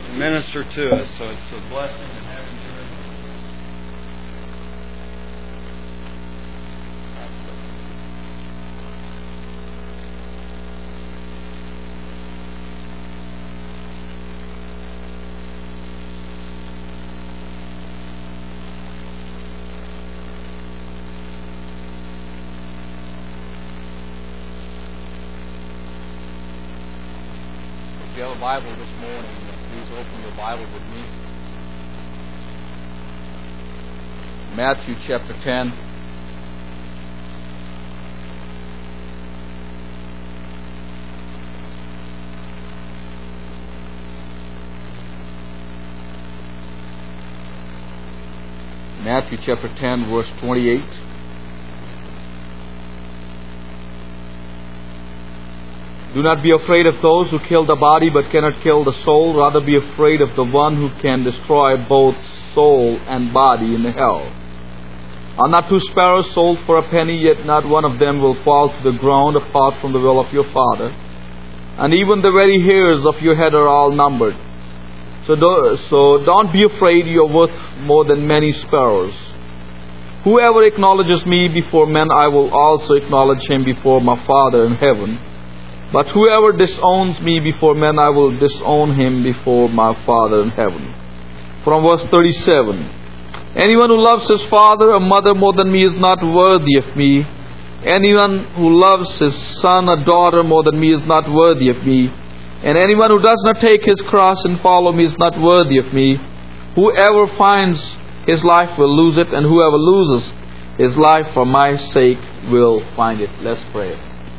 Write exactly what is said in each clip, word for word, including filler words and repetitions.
minister to us. So it's a blessing to have him here. If you have a Bible this morning, please open your Bible with me. Matthew chapter ten. Matthew chapter ten, verse twenty-eight. Do not be afraid of those who kill the body but cannot kill the soul. Rather be afraid of the one who can destroy both soul and body in hell. Are not two sparrows sold for a penny, yet not one of them will fall to the ground apart from the will of your Father? And even the very hairs of your head are all numbered. So, do, so don't be afraid, you are worth more than many sparrows. Whoever acknowledges me before men, I will also acknowledge him before my Father in heaven. But whoever disowns me before men, I will disown him before my Father in heaven. From verse thirty-seven. Anyone who loves his father or mother more than me is not worthy of me. Anyone who loves his son or daughter more than me is not worthy of me. And anyone who does not take his cross and follow me is not worthy of me. Whoever finds his life will lose it, and whoever loses his life for my sake will find it. Let's pray.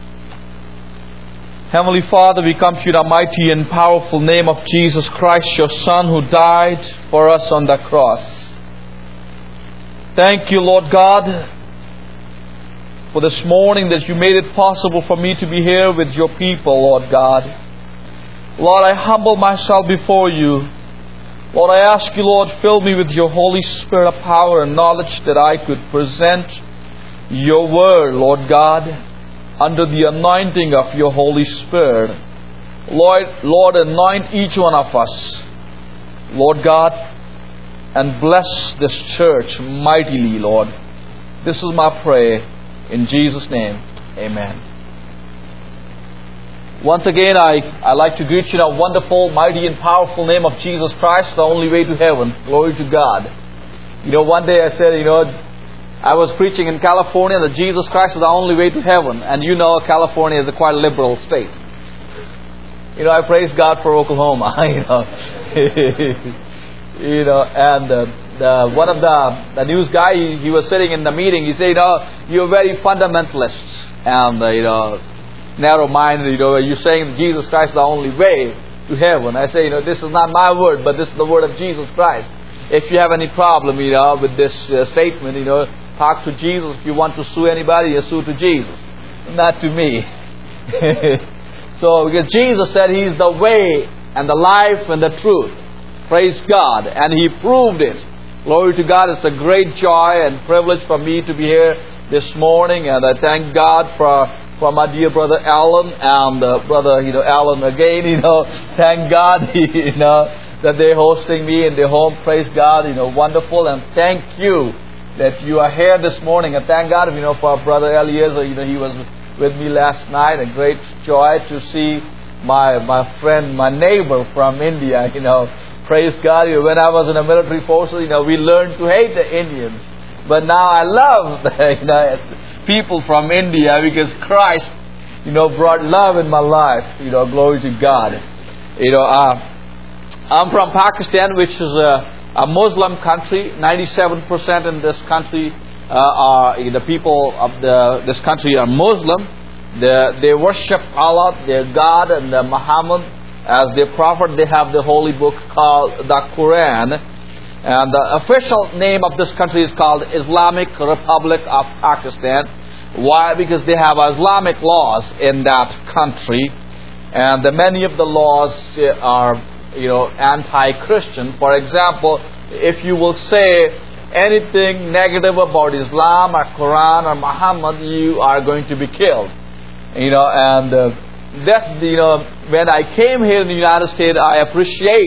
Heavenly Father, we come to you in the mighty and powerful name of Jesus Christ, your Son, who died for us on the cross. Thank you, Lord God, for this morning that you made it possible for me to be here with your people, Lord God. Lord, I humble myself before you. Lord, I ask you, Lord, fill me with your Holy Spirit of power and knowledge that I could present your word, Lord God, under the anointing of your Holy Spirit. Lord, Lord, anoint each one of us, Lord God, and bless this church mightily, Lord. This is my prayer in Jesus' name. Amen. Once again, I, I like to greet you in a wonderful, mighty, and powerful name of Jesus Christ, the only way to heaven. Glory to God. You know, one day I said, you know, I was preaching in California that Jesus Christ is the only way to heaven. And you know California is a quite liberal state. You know, I praise God for Oklahoma. you know, you know, and uh, the, one of the, the news guy, he, he was sitting in the meeting. He said, you know, you're very fundamentalists and, uh, you know, narrow-minded. You know, you're saying Jesus Christ is the only way to heaven. I say, you know, this is not my word, but this is the word of Jesus Christ. If you have any problem, you know, with this uh, statement, you know, talk to Jesus. If you want to sue anybody, you sue to Jesus, not to me. So, because Jesus said He's the way and the life and the truth. Praise God. And He proved it. Glory to God. It's a great joy and privilege for me to be here this morning. And I thank God for, for my dear brother Alan and uh, brother, you know, Alan again, you know. Thank God, you know, that they're hosting me in their home. Praise God, you know, wonderful. And thank you that you are here this morning. And thank God, you know, for our brother Eliezer. You know, he was with me last night. A great joy to see my my friend, my neighbor from India. You know, praise God. You know, when I was in the military forces, you know, we learned to hate the Indians. But now I love the, you know, people from India because Christ, you know, brought love in my life. You know, glory to God. You know, uh, I'm from Pakistan, which is a A Muslim country. ninety-seven percent in this country uh, are the people of the this country are Muslim. They, they worship Allah, their God, and uh, Muhammad as their prophet. They have the holy book called the Quran, and the official name of this country is called Islamic Republic of Pakistan. Why? Because they have Islamic laws in that country, and the, many of the laws are, you know, anti-Christian. For example, if you will say anything negative about Islam or Quran or Muhammad, you are going to be killed. You know, and uh, that, you know, when I came here in the United States, I appreciate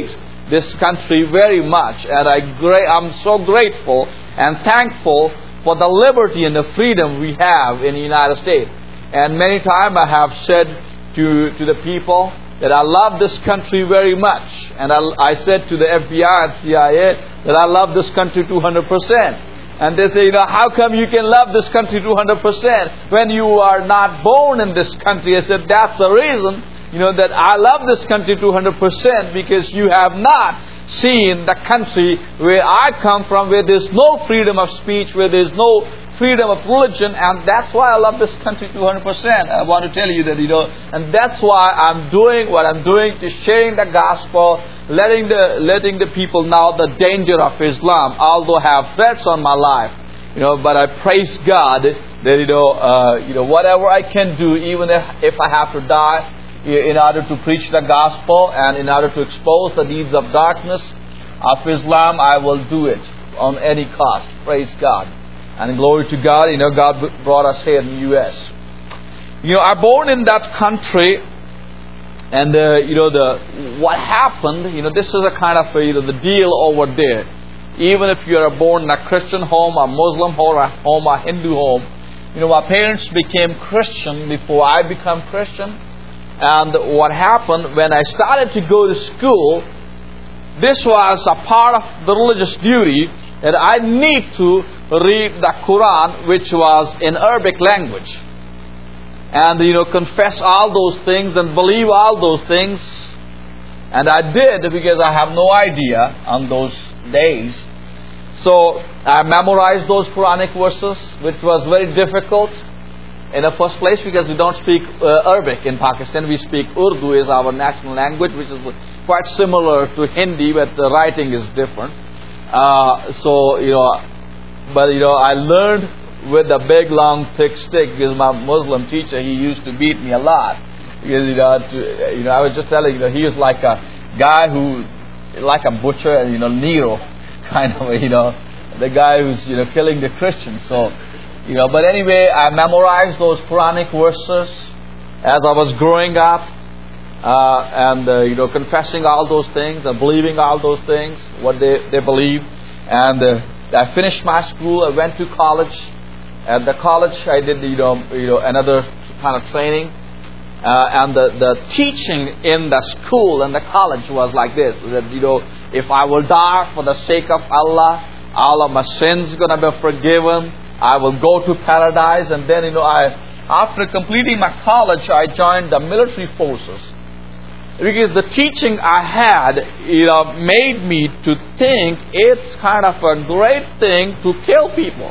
this country very much, and I gra- I'm so grateful and thankful for the liberty and the freedom we have in the United States. And many times I have said to, to the people that I love this country very much. And I, I said to the F B I and C I A that I love this country two hundred percent. And they say, you know, how come you can love this country two hundred percent when you are not born in this country? I said, that's the reason, you know, that I love this country two hundred percent, because you have not seen the country where I come from, where there's no freedom of speech, where there's no freedom of religion, and that's why I love this country two hundred percent. I want to tell you that, you know, and that's why I'm doing what I'm doing, to sharing the gospel, letting the letting the people know the danger of Islam, although I have threats on my life, you know, but I praise God that, you know, uh, you know, whatever I can do, even if, if I have to die, in order to preach the gospel and in order to expose the deeds of darkness of Islam, I will do it on any cost. Praise God. And glory to God, you know, God brought us here in the U S. You know, I'm born in that country, and, uh, you know, the what happened, you know, this is a kind of, a, you know, the deal over there. Even if you are born in a Christian home, a Muslim home, a home, a Hindu home, you know, my parents became Christian before I became Christian. And what happened, when I started to go to school, this was a part of the religious duty that I need to read the Quran, which was in Arabic language, and, you know, confess all those things and believe all those things. And I did, because I have no idea on those days. So I memorized those Quranic verses, which was very difficult in the first place, because we don't speak uh, Arabic in Pakistan. We speak Urdu, is our national language, which is quite similar to Hindi, but the writing is different. Uh, so, you know, but, you know, I learned with a big, long, thick stick, because my Muslim teacher, he used to beat me a lot. Because, you know, to, you know, I was just telling you, know, he was like a guy who, like a butcher, and, you know, Nero, kind of, you know, the guy who's, you know, killing the Christians. So, you know, but anyway, I memorized those Quranic verses as I was growing up, uh, and, uh, you know, confessing all those things and believing all those things, what they, they believe. And uh, I finished my school. I went to college. At the college, I did, you know, you know, another kind of training. Uh, and the, the teaching in the school and the college was like this, that, you know, if I will die for the sake of Allah, all of my sins are going to be forgiven. I will go to paradise. And then, you know, I, after completing my college, I joined the military forces. Because the teaching I had, you know, made me to think it's kind of a great thing to kill people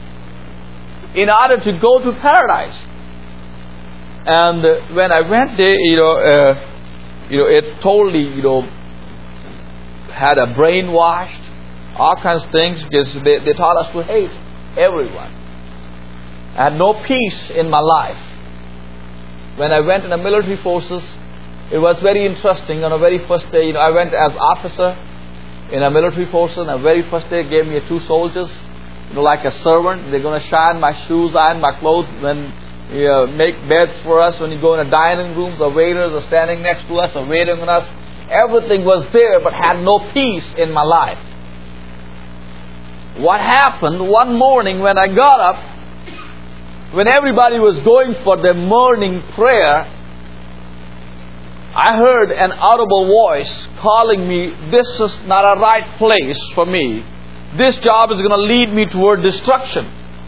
in order to go to paradise. And uh, when I went there, you know, uh, you know, it totally, you know, had a brainwashed, all kinds of things, because they, they taught us to hate everyone. I had no peace in my life. When I went in the military forces, it was very interesting. On the very first day, you know, I went as officer in a military force, and the very first day gave me two soldiers, you know, like a servant. They're going to shine my shoes, iron my clothes, when you know, make beds for us. When you go in the dining rooms, the waiters are standing next to us, are waiting on us. Everything was there, but had no peace in my life. What happened one morning when I got up, when everybody was going for their morning prayer, I heard an audible voice calling me, this is not a right place for me. This job is going to lead me toward destruction.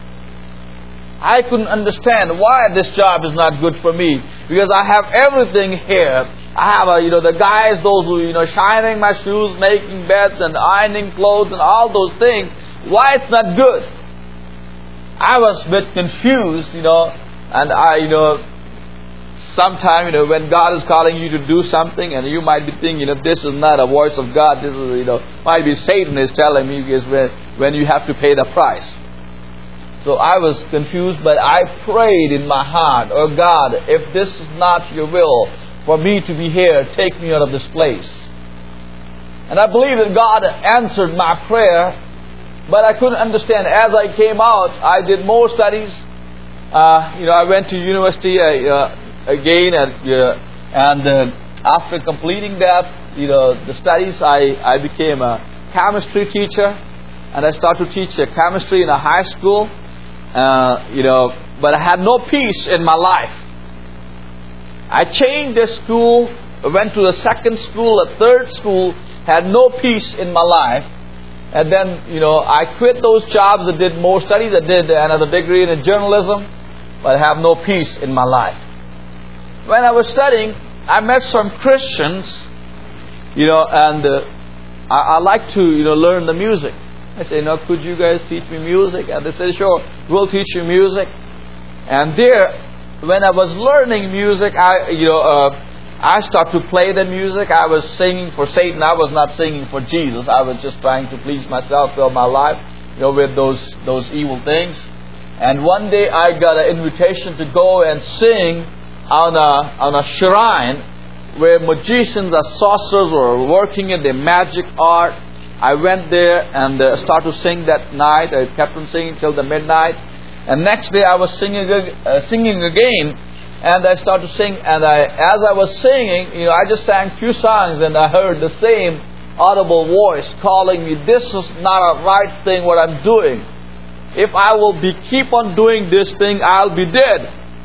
I couldn't understand why this job is not good for me. Because I have everything here. I have, a, you know, the guys, those who, you know, shining my shoes, making beds and ironing clothes and all those things. Why it's not good? I was a bit confused, you know, and I, you know, sometime, you know, when God is calling you to do something, and you might be thinking, you know, this is not a voice of God, this is, you know, might be Satan is telling me, because when, when you have to pay the price. So I was confused, but I prayed in my heart, oh God, if this is not your will for me to be here, take me out of this place. And I believe that God answered my prayer, but I couldn't understand. As I came out, I did more studies. Uh, you know, I went to university uh, uh, again, and, uh, and uh, after completing that, you know, the studies, I, I became a chemistry teacher, and I started to teach uh, chemistry in a high school. Uh, you know, but I had no peace in my life. I changed the school, went to a second school, a third school, had no peace in my life. And then, you know, I quit those jobs and did more studies. I did another degree in journalism, but I have no peace in my life. When I was studying, I met some Christians, you know, and uh, I, I like to, you know, learn the music. I said, you know, could you guys teach me music? And they said, sure, we'll teach you music. And there, when I was learning music, I, you know, uh, I started to play the music. I was singing for Satan. I was not singing for Jesus. I was just trying to please myself, fill my life, you know, with those those evil things. And one day I got an invitation to go and sing on a on a shrine where magicians or sorcerers were working in their magic art. I went there and uh, started to sing that night. I kept on singing till the midnight. And next day I was singing uh, singing again. And I started to sing, and I, as I was singing, you know, I just sang few songs, and I heard the same audible voice calling me, this is not a right thing what I'm doing. If I will be keep on doing this thing, I'll be dead.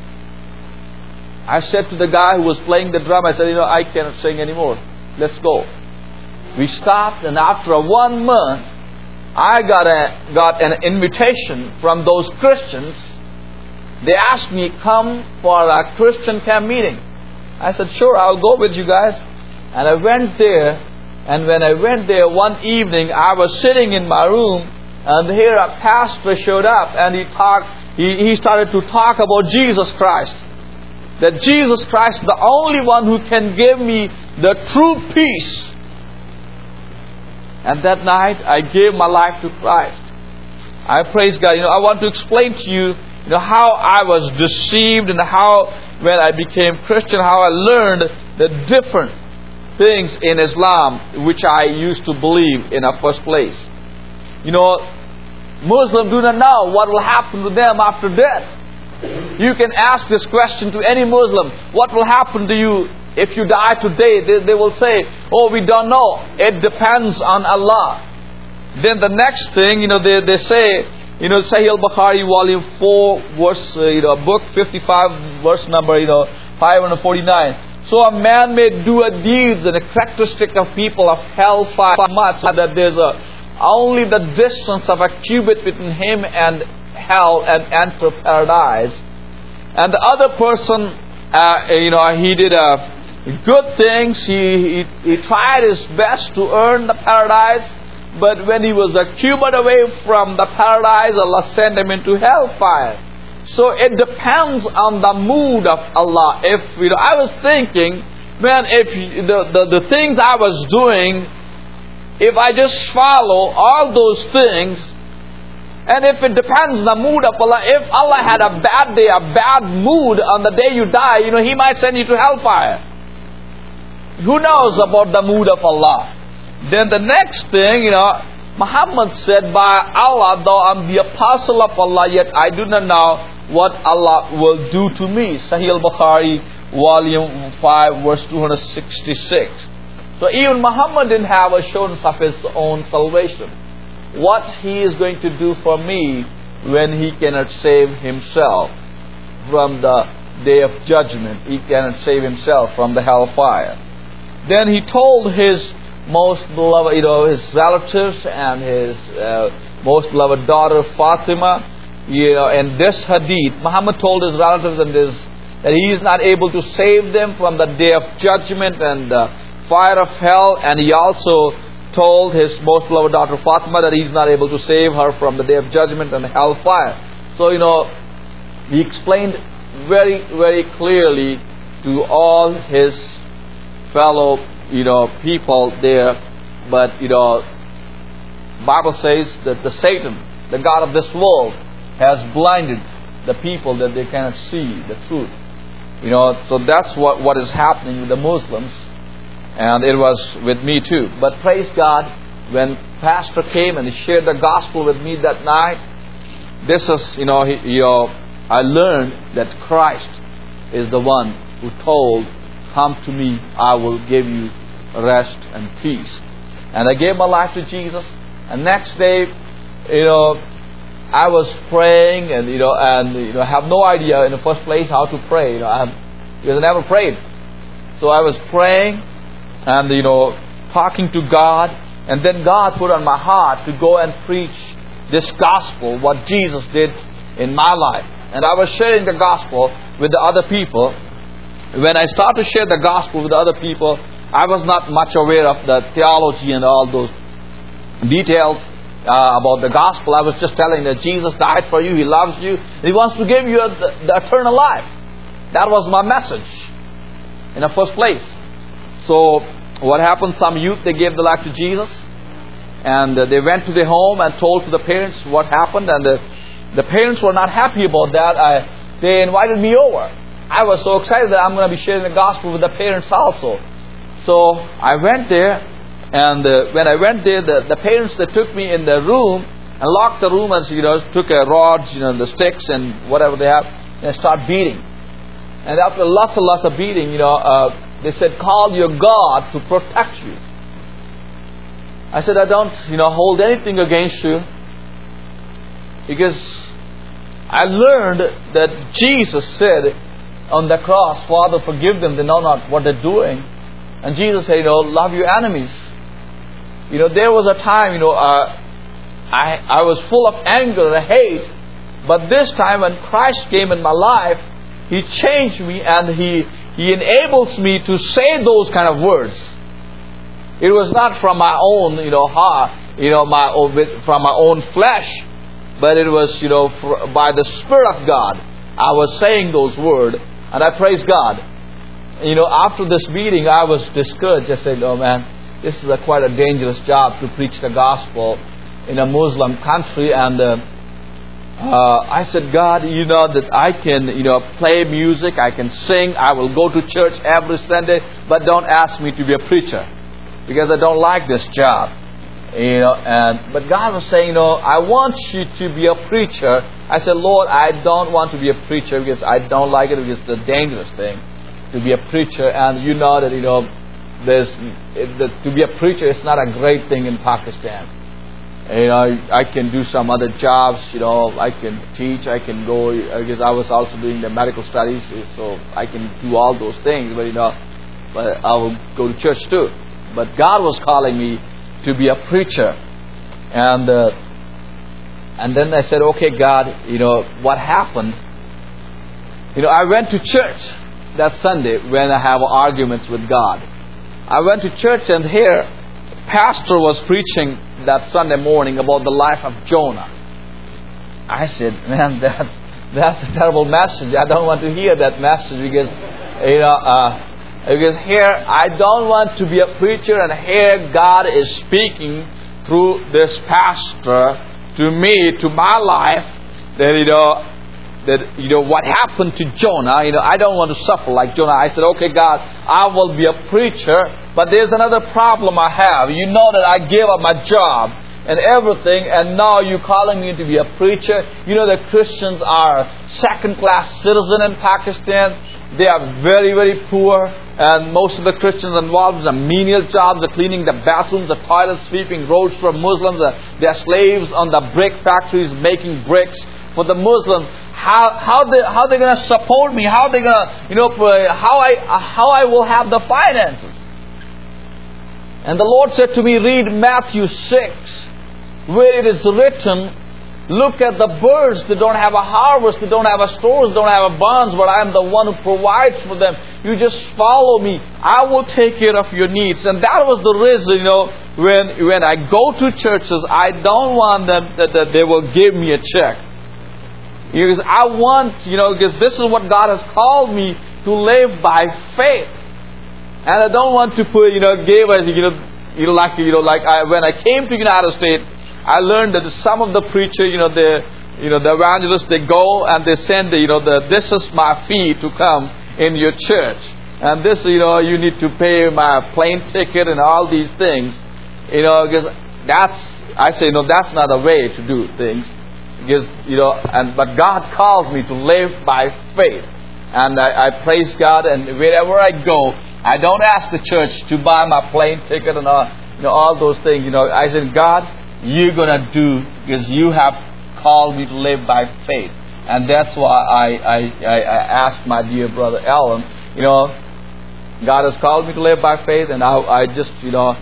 I said to the guy who was playing the drum, I said, you know, I cannot sing anymore. Let's go. We stopped, and after a one month, I got a got an invitation from those Christians. They asked me, come for a Christian camp meeting. I said, sure, I'll go with you guys. And I went there. And when I went there one evening, I was sitting in my room. And here a pastor showed up. And he talked. He, he started to talk about Jesus Christ. That Jesus Christ is the only one who can give me the true peace. And that night, I gave my life to Christ. I praise God. You know, I want to explain to you, you know, how I was deceived, and how when I became Christian, how I learned the different things in Islam which I used to believe in the first place. You know, Muslims do not know what will happen to them after death. You can ask this question to any Muslim. What will happen to you if you die today? They, they will say, oh, we don't know. It depends on Allah. Then the next thing, you know, they, they say, you know, Sahih al-Bukhari, volume four, verse, uh, you know, book fifty-five, verse number, you know, five hundred forty-nine. So a man may do a deeds, and a characteristic of people of hellfire much that there's a, only the distance of a cubit between him and hell and enter paradise. And the other person, uh, you know, he did a good things. He, he he tried his best to earn the paradise. But when he was a cubit away from the paradise, Allah sent him into hellfire. So it depends on the mood of Allah. If, you know, I was thinking, man, if the, the, the things I was doing, if I just follow all those things, and if it depends on the mood of Allah, if Allah had a bad day, a bad mood on the day you die, you know, He might send you to hellfire. Who knows about the mood of Allah? Then the next thing, you know, Muhammad said, by Allah, though I'm the apostle of Allah, yet I do not know what Allah will do to me. Sahih al-Bukhari, volume five, verse two hundred sixty-six. So even Muhammad didn't have assurance of his own salvation. What he is going to do for me when he cannot save himself from the day of judgment. He cannot save himself from the hellfire. Then he told his most beloved, you know, his relatives and his uh, most beloved daughter Fatima, you know, in this hadith, Muhammad told his relatives and his, that he is not able to save them from the day of judgment and the fire of hell. And he also told his most beloved daughter Fatima that he is not able to save her from the day of judgment and hellfire. So, you know, he explained very, very clearly to all his fellow, you know, people there. But, you know, Bible says that the Satan, the god of this world, has blinded the people that they cannot see the truth. You know, so that's what, what is happening with the Muslims. And it was with me too. But praise God, when Pastor came and he shared the gospel with me that night, this is, you know, he, you know, I learned that Christ is the one who told come to me, I will give you rest and peace. And I gave my life to Jesus. And next day, you know, I was praying, and you know, and you know, I have no idea in the first place how to pray. You know, I have, because I never prayed. So I was praying, and you know, talking to God, and then God put on my heart to go and preach this gospel, what Jesus did in my life. And I was sharing the gospel with the other people. When I started to share the gospel with the other people, I was not much aware of the theology and all those details uh, about the gospel. I was just telling that Jesus died for you, He loves you, He wants to give you a, the, the eternal life. That was my message in the first place. So what happened, some youth, they gave their life to Jesus, and uh, they went to their home and told to the parents what happened, and the, the parents were not happy about that. I, they invited me over. I was so excited that I'm going to be sharing the gospel with the parents also. So I went there, and uh, when I went there, the, the parents, they took me in the room and locked the room, and you know, took a rod, you know, the sticks and whatever they have, and start beating. And after lots and lots of beating, you know, uh, they said, call your God to protect you. I said, I don't, you know, hold anything against you, because I learned that Jesus said on the cross, Father, forgive them, they know not what they're doing. And Jesus said, you know, love your enemies. You know, there was a time, you know, uh, I I was full of anger and hate, but this time when Christ came in my life, He changed me, and He He enables me to say those kind of words. It was not from my own, you know, heart, you know, my own, from my own flesh, but it was, you know, for, by the Spirit of God. I was saying those words, and I praise God. You know, after this meeting, I was discouraged. I said, "Oh man, this is a quite a dangerous job to preach the gospel in a Muslim country." And uh, uh, I said, "God, you know that I can, you know, play music, I can sing, I will go to church every Sunday, but don't ask me to be a preacher, because I don't like this job." You know, and but God was saying, "You know, I want you to be a preacher." I said, "Lord, I don't want to be a preacher because I don't like it, because it's a dangerous thing to be a preacher." And you know that, you know, there's it, the, to be a preacher is not a great thing in Pakistan. You know, I can do some other jobs. You know, I can teach, I can go, because I was also doing the medical studies, so I can do all those things. But you know, but I will go to church too. But God was calling me to be a preacher, and uh, and then I said, "Okay, God, you know what happened?" You know, I went to church that Sunday when I have arguments with God. I went to church, and here, pastor was preaching that Sunday morning about the life of Jonah. I said, "Man, that's that's a terrible message. I don't want to hear that message, because you know." Uh, Because here, I don't want to be a preacher, and here God is speaking through this pastor to me, to my life, that you know, that you know what happened to Jonah. You know, I don't want to suffer like Jonah. I said, "Okay, God, I will be a preacher, but there's another problem I have. You know that I gave up my job and everything, and now you're calling me to be a preacher. You know that Christians are second-class citizens in Pakistan. They are very, very poor, and most of the Christians involved in menial jobs, the cleaning the bathrooms, the toilets, sweeping roads for Muslims. They are slaves on the brick factories making bricks for the Muslims. How how they how they going to support me? How they going to you know how I how I will have the finances?" And the Lord said to me, "Read Matthew six, where it is written, look at the birds. They don't have a harvest. They don't have a stores. They don't have a barns. But I am the one who provides for them. You just follow me. I will take care of your needs." And that was the reason, you know, when when I go to churches, I don't want them that, that they will give me a check. Because I want, you know, because this is what God has called me to live by faith. And I don't want to put, you know, give us, you know, you know, like, you know, like I, when I came to United States, I learned that some of the preachers, you know, the, you know, the evangelists, they go and they send, the, you know, the, "This is my fee to come in your church. And this, you know, you need to pay my plane ticket and all these things." You know, because that's, I say, no, that's not a way to do things. Because, you know, and but God calls me to live by faith. And I, I praise God, and wherever I go, I don't ask the church to buy my plane ticket and all, you know, all those things. You know, I said, God, you're going to do because you have called me to live by faith. And that's why I, I, I, I asked my dear brother Alan, you know, God has called me to live by faith, and I, I just, you know,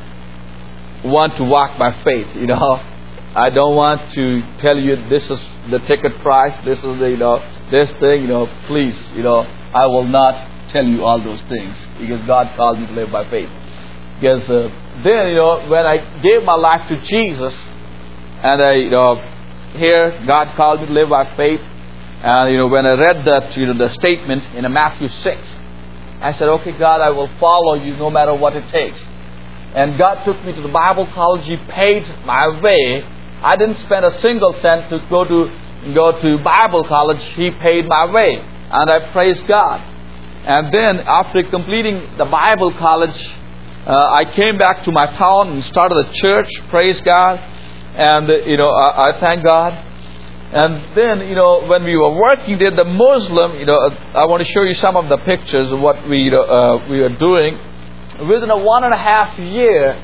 want to walk by faith, you know. I don't want to tell you this is the ticket price, this is the, you know, this thing, you know, please, you know, I will not tell you all those things because God called me to live by faith. Because uh, then, you know, when I gave my life to Jesus, and I, you know, here God called me to live by faith, and you know, when I read that, you know, the statement in Matthew six, I said, okay, God, I will follow you no matter what it takes. And God took me to the Bible college. He paid my way. I didn't spend a single cent to go to go to Bible college. He paid my way, and I praise God. And then after completing the Bible college, uh, I came back to my town and started a church. Praise God, and uh, you know I, I thank God. And then, you know, when we were working there, the Muslim, you know, I want to show you some of the pictures of what we uh, we are doing. Within a one and a half year,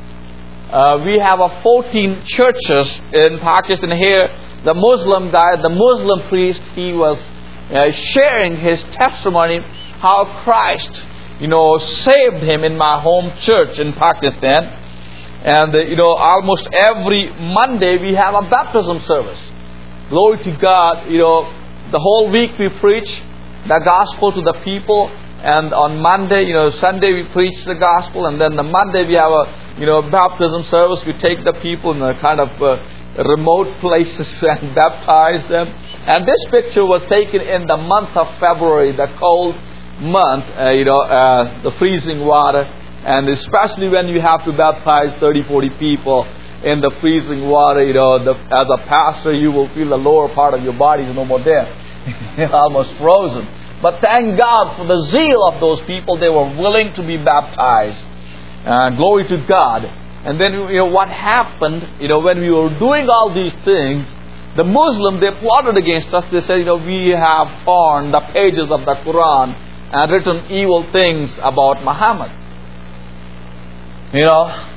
uh, we have a fourteen churches in Pakistan here. The Muslim guy, the Muslim priest, he was uh, sharing his testimony how Christ, you know, saved him in my home church in Pakistan. And, uh, you know, almost every Monday we have a baptism service. Glory to God. You know, the whole week we preach the gospel to the people, and on Monday, you know, Sunday we preach the gospel, and then the Monday we have a, you know, baptism service. We take the people in a kind of uh, remote places and baptize them. And this picture was taken in the month of February, the cold month, uh, you know, uh, the freezing water, and especially when you have to baptize thirty, forty people in the freezing water, you know, the, as a pastor, you will feel the lower part of your body is no more there. Almost frozen. But thank God for the zeal of those people. They were willing to be baptized. Uh, glory to God. And then, you know, what happened, you know, when we were doing all these things, the Muslim, they plotted against us. They said, you know, we have torn the pages of the Quran and written evil things about Muhammad. You know,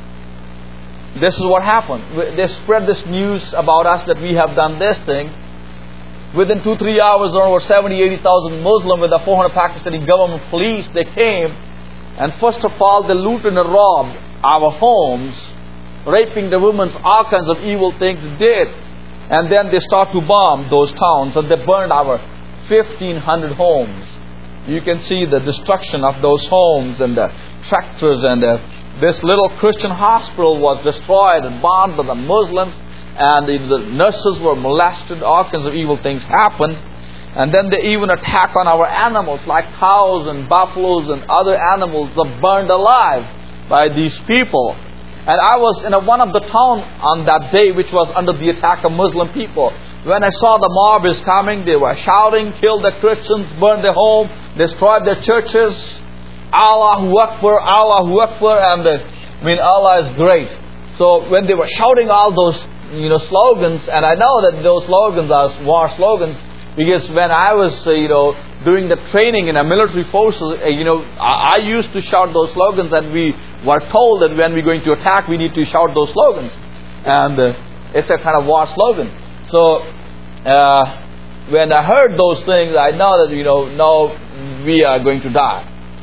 this is what happened. They spread this news about us that we have done this thing. Within two, three hours, there were seventy, eighty thousand Muslims with the four hundred Pakistani government police. They came, and first of all, they looted and robbed our homes, raping the women, all kinds of evil things they did. And then they start to bomb those towns, and they burned our fifteen hundred homes. You can see the destruction of those homes and the tractors, and the, this little Christian hospital was destroyed and bombed by the Muslims, and the, the nurses were molested. All kinds of evil things happened. And then they even attack on our animals, like cows and buffaloes and other animals are burned alive by these people. And I was in a, one of the town on that day which was under the attack of Muslim people. When I saw the mob is coming, they were shouting, kill the Christians, burn their home, destroy their churches. Allahu Akbar, Allahu Akbar, and the, I mean Allah is great. So when they were shouting all those, you know, slogans, and I know that those slogans are war slogans, because when I was, uh, you know, doing the training in a military forces, uh, you know, I, I used to shout those slogans, and we were told that when we're going to attack, we need to shout those slogans, and uh, it's a kind of war slogan. So uh, when I heard those things, I know that, you know, now we are going to die.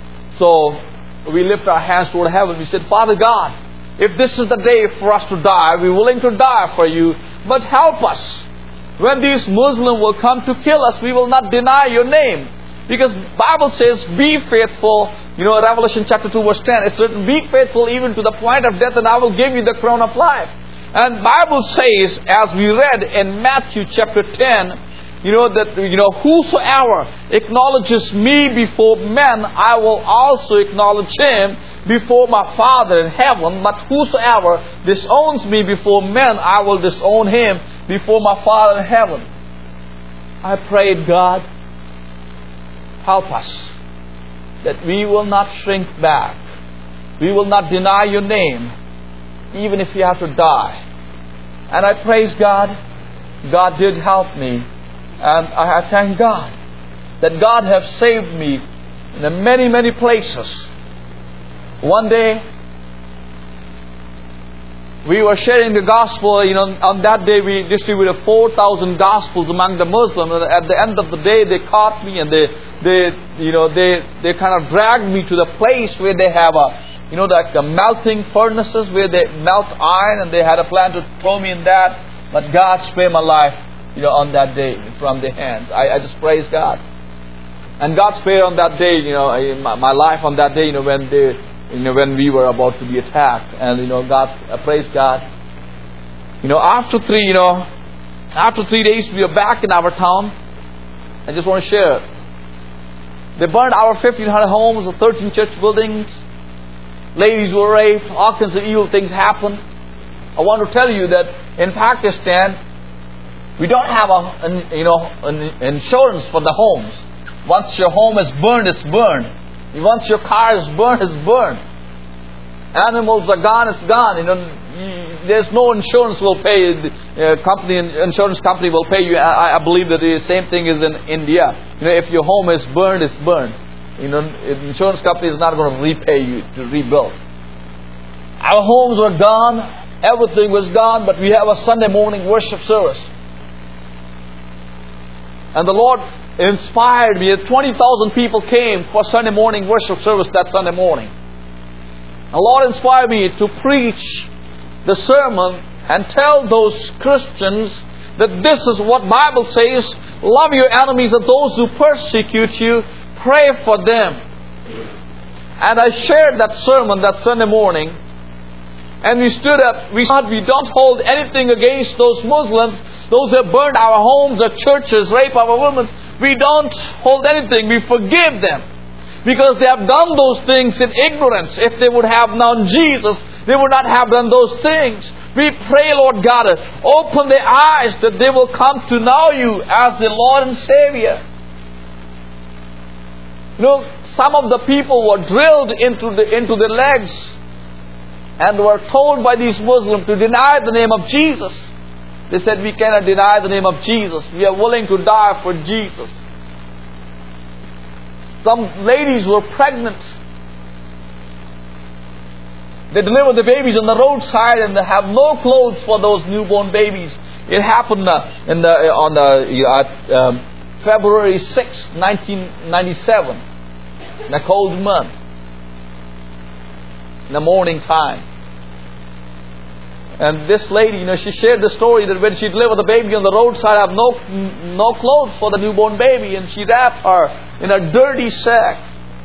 So we lift our hands toward heaven. We said, Father God, if this is the day for us to die, we're willing to die for you, but help us. When these Muslims will come to kill us, we will not deny your name. Because Bible says, be faithful. You know, Revelation chapter two verse ten, it's written, be faithful even to the point of death, and I will give you the crown of life. And Bible says, as we read in Matthew chapter ten, you know, that, you know, whosoever acknowledges me before men, I will also acknowledge him before my Father in heaven. But whosoever disowns me before men, I will disown him before my Father in heaven. I prayed, God, help us, that we will not shrink back. We will not deny your name, even if we have to die. And I praise God. God did help me. And I thank God that God has saved me in many, many places. One day, we were sharing the gospel. You know, on that day we distributed four thousand gospels among the Muslims. And at the end of the day, they caught me and they, they, you know, they, they kind of dragged me to the place where they have a, you know, like the melting furnaces where they melt iron, and they had a plan to throw me in that. But God spared my life, you know, on that day from their hands. I, I just praise God. And God spared on that day, you know, my, my life on that day, you know, when they, you know, when we were about to be attacked. And, you know, God, uh, praise God. You know, after three, you know, after three days, we are back in our town. I just want to share. They burned our fifteen hundred homes, thirteen church buildings. Ladies were raped. All kinds of evil things happened. I want to tell you that in Pakistan, we don't have a, an, you know, an insurance for the homes. Once your home is burned, it's burned. Once your car is burned, it's burned. Animals are gone, it's gone. You know, there's no insurance will pay. The uh, company, insurance company will pay you. I, I believe that the same thing is in India. You know, if your home is burned, it's burned. You know, the insurance company is not going to repay you to rebuild. Our homes were gone. Everything was gone. But we have a Sunday morning worship service. And the Lord inspired me. twenty thousand people came for Sunday morning worship service that Sunday morning. The Lord inspired me to preach the sermon and tell those Christians that this is what Bible says. Love your enemies and those who persecute you. Pray for them. And I shared that sermon that Sunday morning. And we stood up. We said we don't hold anything against those Muslims. Those who have burned our homes, our churches, rape our women. We don't hold anything. We forgive them. Because they have done those things in ignorance. If they would have known Jesus, they would not have done those things. We pray, Lord God, open their eyes that they will come to know you as the Lord and Savior. You know, some of the people were drilled into the into their legs and were told by these Muslims to deny the name of Jesus. They said, we cannot deny the name of Jesus. We are willing to die for Jesus. Some ladies were pregnant. They delivered the babies on the roadside and they have no clothes for those newborn babies. It happened uh, in the, uh, on the uh, um, February sixth, nineteen ninety-seven, in a cold month, in the morning time. And this lady, you know, she shared the story that when she delivered the baby on the roadside, have no no clothes for the newborn baby, and she wrapped her in a dirty sack.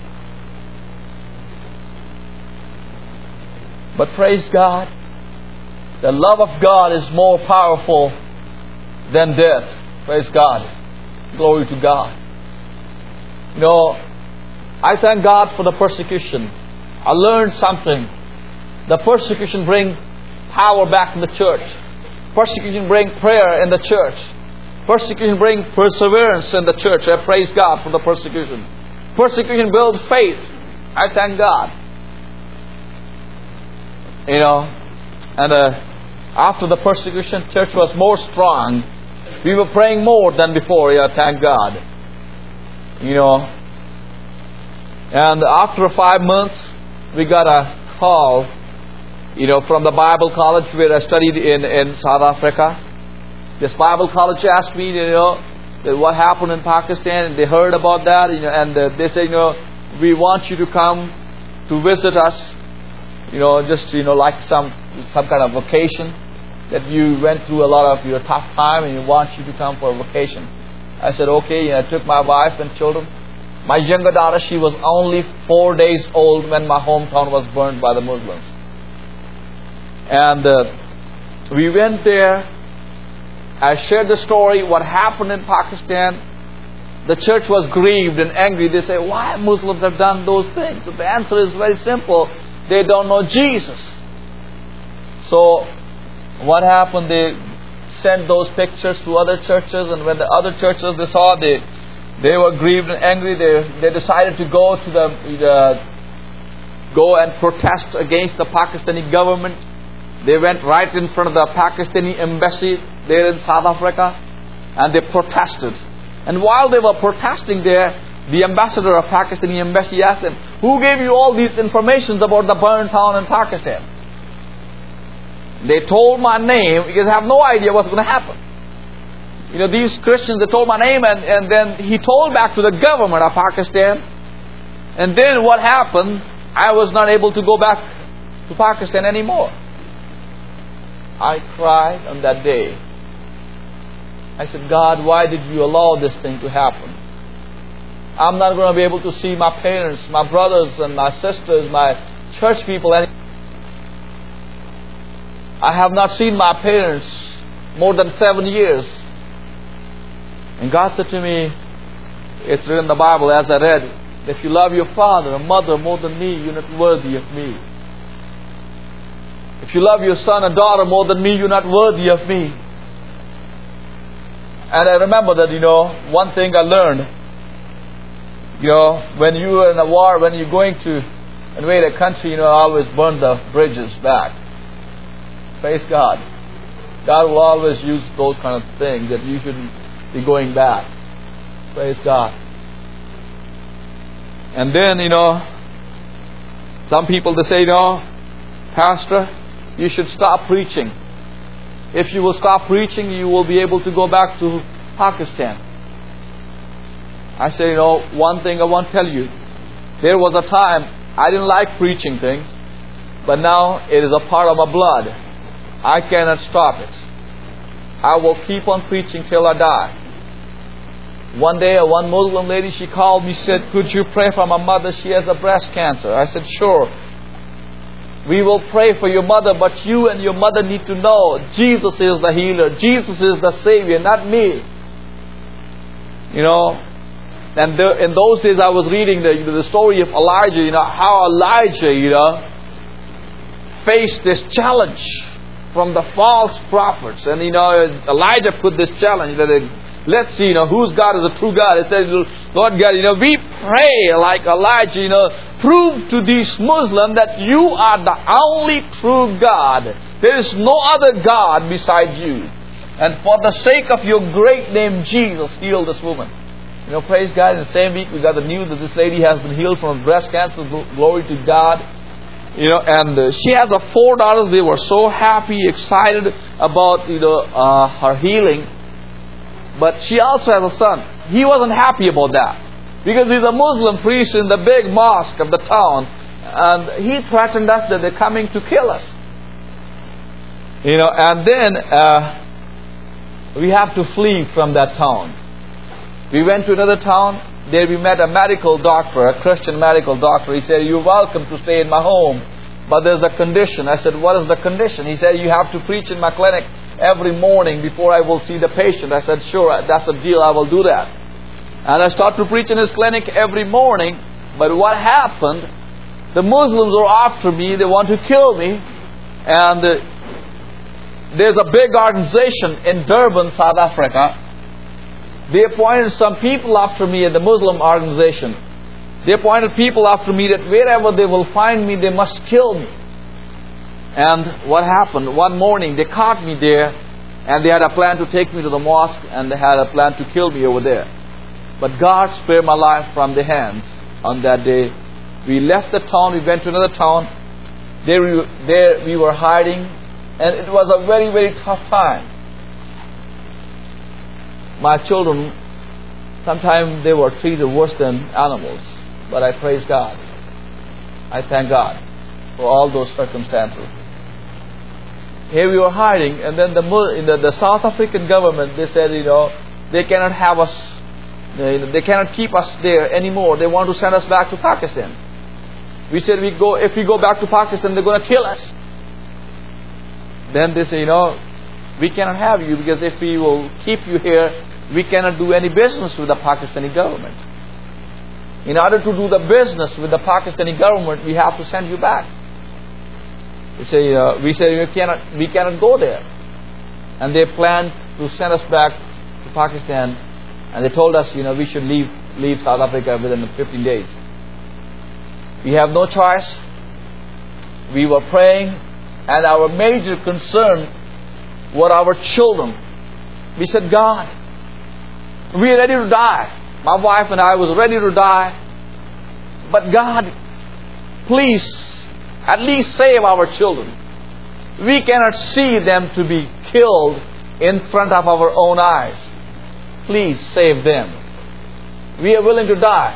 But praise God, the love of God is more powerful than death. Praise God. Glory to God. You know, I thank God for the persecution. I learned something. The persecution brings power back in the church. Persecution brings prayer in the church. Persecution brings perseverance in the church. I praise God for the persecution. Persecution builds faith. I thank God. You know, and uh, after the persecution, church was more strong. We were praying more than before. Yeah, thank God. You know, and after five months, we got a call, you know, from the Bible college where I studied in, in South Africa. This Bible college asked me, you know, that what happened in Pakistan, and they heard about that, you know, and uh, they said, you know, we want you to come to visit us, you know, just, you know, like some some kind of vacation, that you went through a lot of your tough time and you want you to come for a vacation. I said, okay, and I took my wife and children. My younger daughter, she was only four days old when my hometown was burned by the Muslims. And uh, we went there. I shared the story, what happened in Pakistan. The church was grieved and angry. They say, why Muslims have done those things? The answer is very simple. They don't know Jesus. So, what happened? They sent those pictures to other churches, and when the other churches they saw, they they were grieved and angry. They they decided to go to the, the go and protest against the Pakistani government. They went right in front of the Pakistani embassy there in South Africa, and they protested. And while they were protesting there, The ambassador of Pakistani embassy asked him, who gave you all these informations about the burned town in Pakistan? They told my name because I have no idea what's going to happen. You know, these Christians, they told my name, and, and then he told back to the government of Pakistan. And then what happened, I was not able to go back to Pakistan anymore. I cried on that day. I said, God, why did you allow this thing to happen? I'm not going to be able to see my parents, my brothers and my sisters, my church people anymore. I have not seen my parents more than seven years. And God said to me, it's written in the Bible as I read, if you love your father or mother more than me, you're not worthy of me. If you love your son and daughter more than me, you're not worthy of me. And I remember that, you know, one thing I learned, you know, when you are in a war, when you're going to invade a country, you know, always burn the bridges back. Praise God. God will always use those kind of things that you shouldn't be going back. Praise God. And then, you know, some people, they say, no, Pastor, you should stop preaching. If you will stop preaching, you will be able to go back to Pakistan. I say, you know, one thing I want to tell you. There was a time I didn't like preaching things, but now it is a part of my blood. I cannot stop it. I will keep on preaching till I die. One day, a one Muslim lady, she called me, said, could you pray for my mother? She has a breast cancer. I said, sure. We will pray for your mother, but you and your mother need to know Jesus is the healer. Jesus is the Savior, not me. You know, and the, in those days I was reading the, you know, the story of Elijah, you know, how Elijah, you know, faced this challenge from the false prophets. And, you know, Elijah put this challenge that it, let's see, you know, whose God is a true God. It says, Lord God, you know, we pray like Elijah, you know, prove to these Muslims that you are the only true God. There is no other God beside you. And for the sake of your great name, Jesus, heal this woman. You know, praise God. In the same week, we got the news that this lady has been healed from breast cancer. Glory to God. You know, and uh, she has a four daughters. They were so happy, excited about, you know, uh, her healing. But she also has a son. He wasn't happy about that, because he's a Muslim priest in the big mosque of the town, and he threatened us that they're coming to kill us. You know, and then uh, we have to flee from that town. We went to another town. There we met a medical doctor, a Christian medical doctor. He said, you're welcome to stay in my home, but there's a condition. I said, what is the condition? He said, you have to preach in my clinic every morning before I will see the patient. I said, sure, that's a deal, I will do that. And I started to preach in his clinic every morning. But what happened, the Muslims were after me, they want to kill me. And uh, there's a big organization in Durban, South Africa. They appointed some people after me at the Muslim organization. They appointed people after me that wherever they will find me, they must kill me. And what happened? One morning they caught me there, and they had a plan to take me to the mosque, and they had a plan to kill me over there. But God spared my life from their hands on that day. We left the town, we went to another town. There we, there we were hiding, and it was a very, very tough time. My children, sometimes they were treated worse than animals. But I praise God. I thank God for all those circumstances. Here we were hiding, and then the, the, the South African government, they said, you know, they cannot have us, they, they cannot keep us there anymore. They want to send us back to Pakistan. We said, we go, if we go back to Pakistan, they're going to kill us. Then they say, you know, we cannot have you, because if we will keep you here, we cannot do any business with the Pakistani government. In order to do the business with the Pakistani government, we have to send you back. They say, uh, we say we cannot, we cannot go there. And they planned to send us back to Pakistan. And they told us, you know, we should leave, leave South Africa within fifteen days. We have no choice. We were praying, and our major concern were our children. We said, God, we are ready to die. my wife and I was ready to die. But God, please, at least save our children. We cannot see them to be killed in front of our own eyes. Please save them. We are willing to die.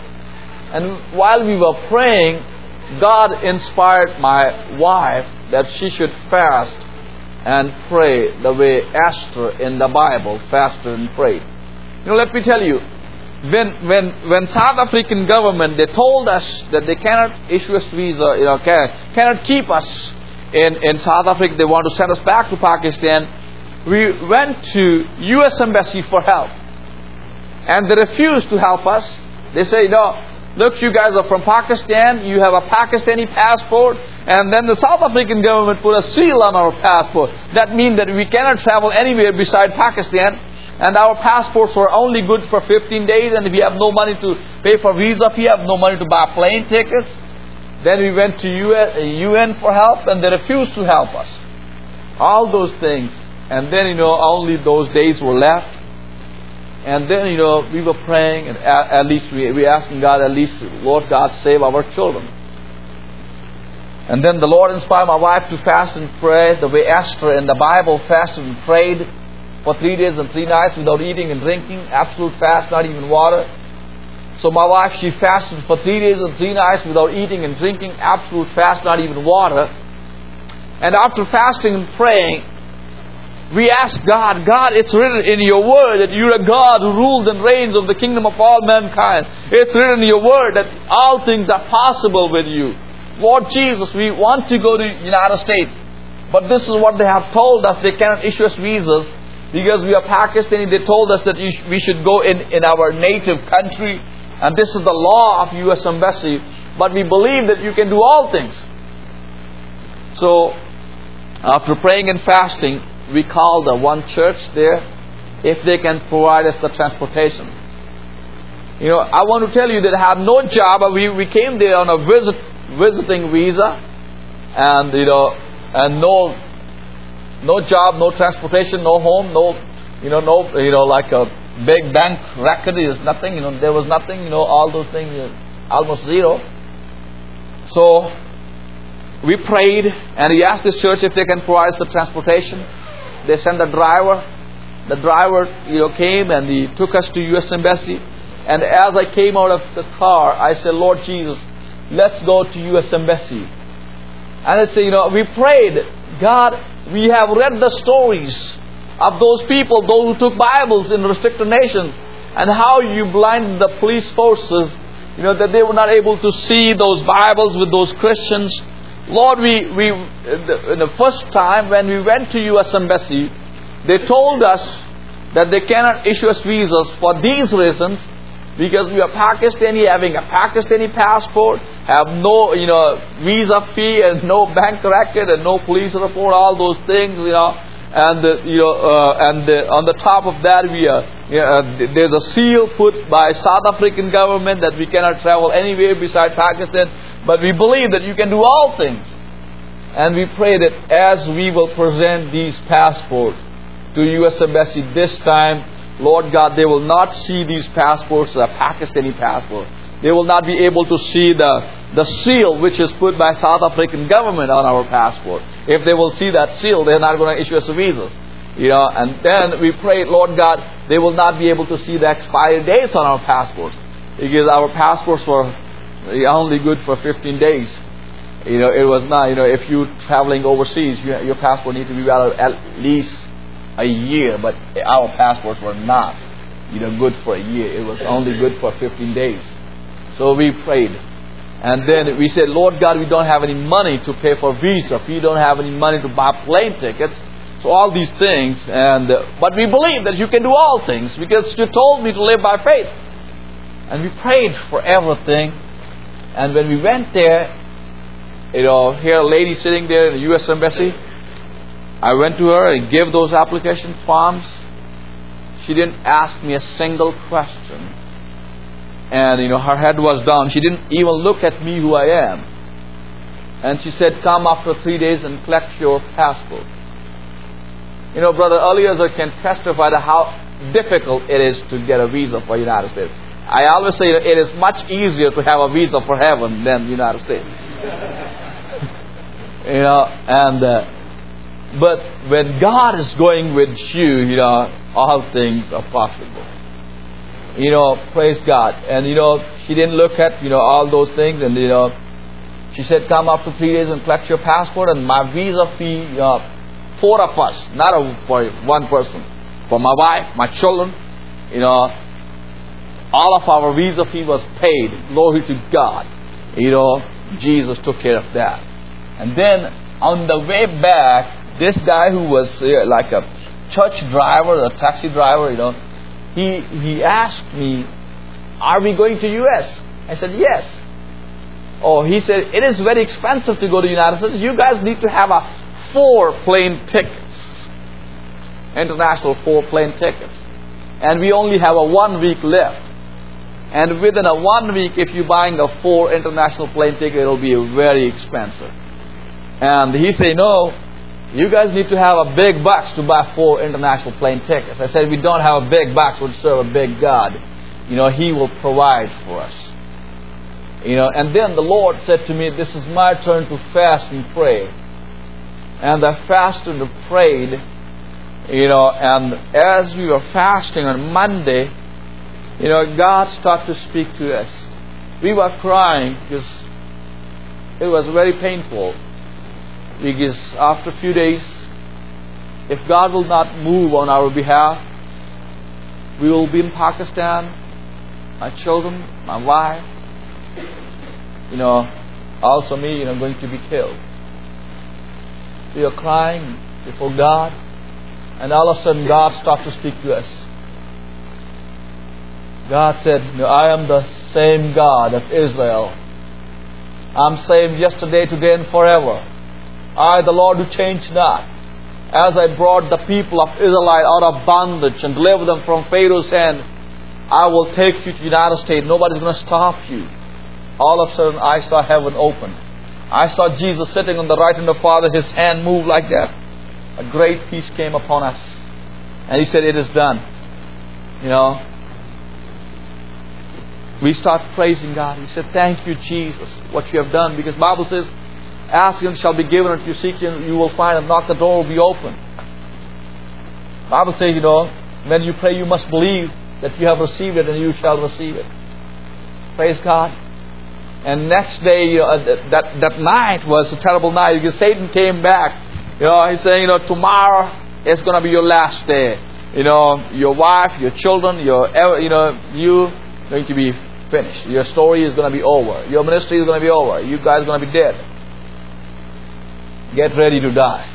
And while we were praying, God inspired my wife that she should fast and pray the way Esther in the Bible fasted and prayed. You know, let me tell you, when when when South African government, they told us that they cannot issue us visa, you know, can, cannot keep us in, in South Africa, they want to send us back to Pakistan. We went to U S Embassy for help. And they refused to help us. They say, no, look, you guys are from Pakistan, you have a Pakistani passport, and then the South African government put a seal on our passport. That means that we cannot travel anywhere beside Pakistan, and our passports were only good for fifteen days, and we have no money to pay for visa fee, have no money to buy plane tickets. Then we went to U N for help, and they refused to help us. All those things. And then, you know, only those days were left. And then, you know, we were praying, and at, at least we we asking God, at least, Lord God, save our children. And then the Lord inspired my wife to fast and pray the way Esther in the Bible fasted and prayed for three days and three nights without eating and drinking, absolute fast, not even water. So my wife, she fasted for three days and three nights without eating and drinking, absolute fast, not even water. And after fasting and praying, we asked God, God, it's written in your word that you're a God who rules and reigns over the kingdom of all mankind. It's written in your word that all things are possible with you. Lord Jesus, we want to go to the United States, but this is what they have told us. They cannot issue us visas because we are Pakistani. They told us that we should go in, in our native country, and this is the law of U S Embassy, but we believe that you can do all things. So, after praying and fasting, we called the one church there if they can provide us the transportation. You know, I want to tell you that I had no job. We we came there on a visit visiting visa, and you know, and no no job, no transportation, no home, no you know, no you know, like a big bank record is nothing. You know, there was nothing. You know, all those things, almost zero. So we prayed, and we asked this church if they can provide us the transportation. They sent a driver. The driver, you know, came and he took us to U S Embassy. And as I came out of the car, I said, Lord Jesus, let's go to U S Embassy. And I said, you know, we prayed, God, we have read the stories of those people, those who took Bibles in restricted nations, and how you blinded the police forces, you know, that they were not able to see those Bibles with those Christians. Lord, we, we in the first time when we went to U S Embassy, they told us that they cannot issue us visas for these reasons, because we are Pakistani, having a Pakistani passport, have no, you know, visa fee and no bank record and no police report, all those things, you know, and uh, you know, uh, and uh, on the top of that, we are, you know, uh, there's a seal put by South African government that we cannot travel anywhere beside Pakistan. But we believe that you can do all things. And we pray that as we will present these passports to U S Embassy this time, Lord God, they will not see these passports as a Pakistani passport. They will not be able to see the, the seal which is put by South African government on our passport. If they will see that seal, they're not going to issue us visas. You know, and then we pray, Lord God, they will not be able to see the expiry dates on our passports, because our passports were only good for fifteen days. You know, it was not, you know, if you're traveling overseas, you, your passport needs to be valid at least a year, but our passports were not, you know, good for a year. It was only good for fifteen days. So we prayed. And then we said, Lord God, we don't have any money to pay for visa. We don't have any money to buy plane tickets. So all these things, and uh, but we believe that you can do all things, because you told me to live by faith. And we prayed for everything. And when we went there, you know, here a lady sitting there in the U S Embassy, I went to her and gave those application forms. She didn't ask me a single question. And, you know, her head was down. She didn't even look at me who I am. And she said, come after three days and collect your passport. You know, Brother Eliezer can testify to how difficult it is to get a visa for United States. I always say it is much easier to have a visa for heaven than the United States. You know, and uh, but when God is going with you, you know, all things are possible. You know, praise God. And you know, she didn't look at, you know, all those things, and you know, she said, come after three days and collect your passport and my visa fee, uh, four of us, not a, for one person, for my wife, my children, you know, all of our visa fee was paid. Glory to God. You know, Jesus took care of that. And then on the way back, this guy who was uh, like a church driver, a taxi driver, you know, he he asked me, are we going to U S? I said, yes. Oh, he said, it is very expensive to go to the United States. You guys need to have a four plane tickets. International four plane tickets. And we only have a one week left. And within a one week, if you're buying a four international plane ticket, it will be very expensive. And he said, no, you guys need to have a big bucks to buy four international plane tickets. I said, we don't have a big bucks, we serve a big God. You know, He will provide for us. You know, and then the Lord said to me, this is my turn to fast and pray. And I fasted and prayed, you know, and as we were fasting on Monday, you know, God started to speak to us. We were crying because it was very painful. Because after a few days, if God will not move on our behalf, we will be in Pakistan, my children, my wife, you know, also me, you know, going to be killed. We are crying before God, and all of a sudden God started to speak to us. God said, I am the same God of Israel. I'm same yesterday, today, and forever. I, the Lord who changed not. As I brought the people of Israel out of bondage and delivered them from Pharaoh's hand, I will take you to the United States. Nobody's going to stop you. All of a sudden, I saw heaven open. I saw Jesus sitting on the right hand of the Father. His hand moved like that. A great peace came upon us. And He said, it is done. You know, we start praising God. We said, thank you, Jesus, what you have done. Because the Bible says, ask and it shall be given unto you, seek and you will find, and knock, the door will be open. The Bible says, you know, when you pray, you must believe that you have received it and you shall receive it. Praise God. And next day, you know, that, that night was a terrible night because Satan came back. You know, he's saying, you know, tomorrow is going to be your last day. You know, your wife, your children, your, you know, you going to be finished. Your story is going to be over. Your ministry is going to be over. You guys are going to be dead. Get ready to die.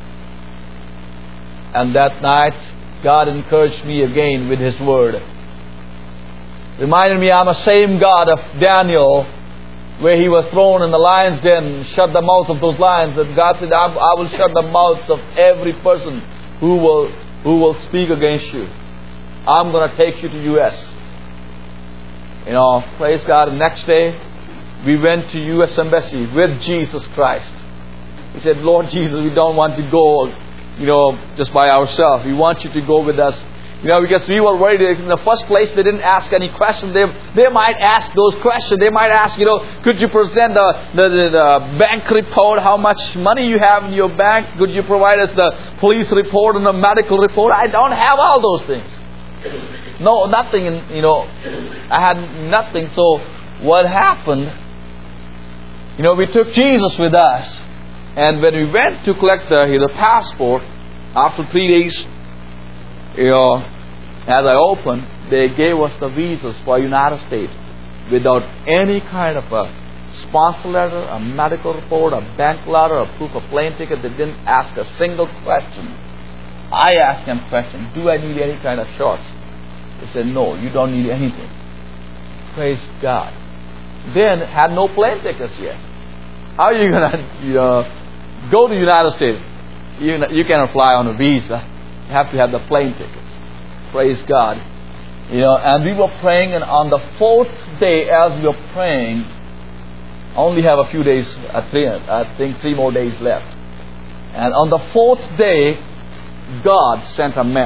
And that night, God encouraged me again with His word. Reminded me I'm the same God of Daniel, where he was thrown in the lion's den, shut the mouth of those lions. And God said, I, I will shut the mouths of every person who will who will speak against you. I'm going to take you to U S You know, praise God. The next day, we went to U S Embassy with Jesus Christ. He said, Lord Jesus, we don't want to go, you know, just by ourselves. We want you to go with us. You know, because we were worried. In the first place, they didn't ask any questions. They, they might ask those questions. They might ask, you know, could you present the, the, the, the bank report, how much money you have in your bank? Could you provide us the police report and the medical report? I don't have all those things. No, nothing, in, you know, I had nothing. So what happened, you know, we took Jesus with us. And when we went to collect the, the passport, after three days, you know, as I opened, they gave us the visas for United States without any kind of a sponsor letter, a medical report, a bank letter, a proof of plane ticket. They didn't ask a single question. I asked them a question, do I need any kind of shorts? They said, no, you don't need anything. Praise God. Then had no plane tickets yet. How are you going to, you know, go to the United States? You, you cannot fly on a visa. You have to have the plane tickets. Praise God. You know, and we were praying, and on the fourth day, as we were praying, I only have a few days, uh, three, I think three more days left. And on the fourth day, God sent a man.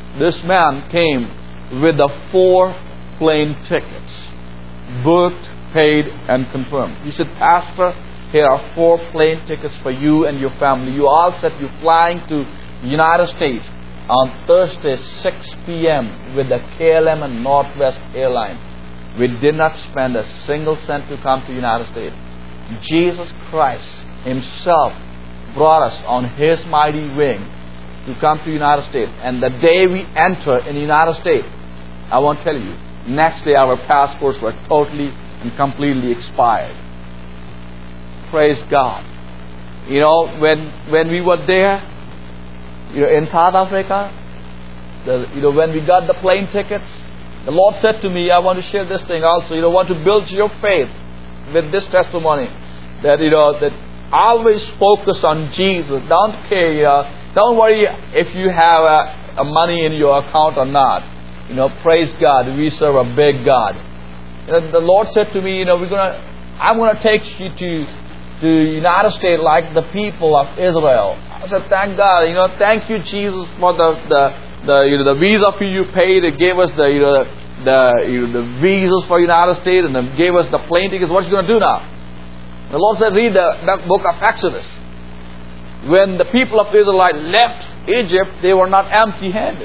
This man came with the four plane tickets, booked, paid, and confirmed. He said, Pastor, here are four plane tickets for you and your family. You all said you're flying to the United States on Thursday, six p.m. with the K L M and Northwest Airlines. We did not spend a single cent to come to the United States. Jesus Christ Himself brought us on His mighty wing to come to the United States. And the day we enter in the United States, I won't tell you, next day our passports were totally and completely expired. Praise God. You know, when when we were there, you know, in South Africa, the, you know, when we got the plane tickets, the Lord said to me, I want to share this thing also. You know, want to build your faith with this testimony that, you know, that always focus on Jesus. Don't care, you know, don't worry if you have a, a money in your account or not. You know, praise God. We serve a big God. You know, the Lord said to me, you know, we're gonna, I'm gonna take you to to the United States like the people of Israel. I said, thank God. You know, thank you, Jesus, for the the the you know the visa fee you paid. It gave us the you know the you know, the visas for United States, and then gave us the plane tickets. What are you going to do now? The Lord said, read the, the book of Exodus. When the people of Israel left Egypt, they were not empty-handed.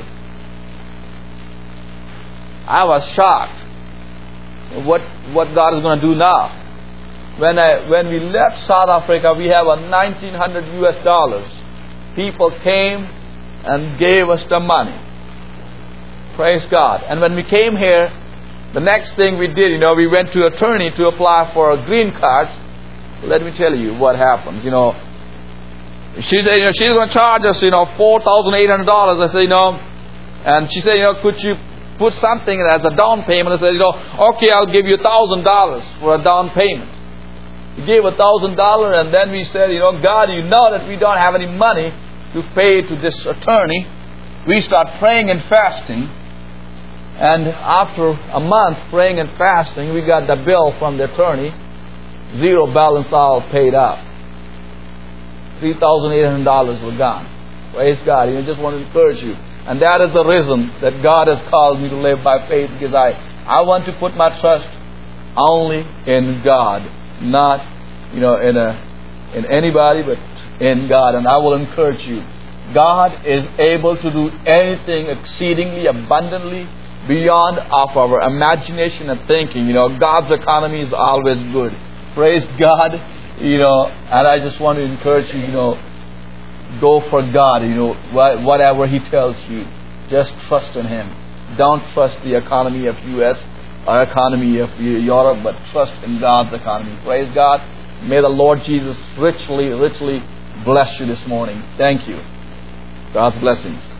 I was shocked. What what God is going to do now? When I when we left South Africa, we have a nineteen hundred U S dollars. People came and gave us the money. Praise God. And when we came here, the next thing we did, you know, we went to an attorney to apply for a green card. Let me tell you what happens. You know, she said, you know, she's going to charge us, you know, four thousand eight hundred dollars. I said, you know, and she said, you know, could you put something as a down payment? I said, you know, okay, I'll give you a thousand dollars for a down payment. We gave a thousand dollars, and then we said, you know, God, you know that we don't have any money to pay to this attorney. We start praying and fasting, and after a month praying and fasting, we got the bill from the attorney, zero balance, all paid up. three thousand eight hundred dollars were gone. Praise God. You know, just want to encourage you. And that is the reason that God has called me to live by faith, because I, I want to put my trust only in God, not, you know, in a in anybody, but in God. And I will encourage you. God is able to do anything exceedingly abundantly beyond of our imagination and thinking. You know, God's economy is always good. Praise God. You know, and I just want to encourage you, you know, go for God, you know, whatever He tells you. Just trust in Him. Don't trust the economy of U S or economy of Europe, but trust in God's economy. Praise God. May the Lord Jesus richly, richly bless you this morning. Thank you. God's blessings.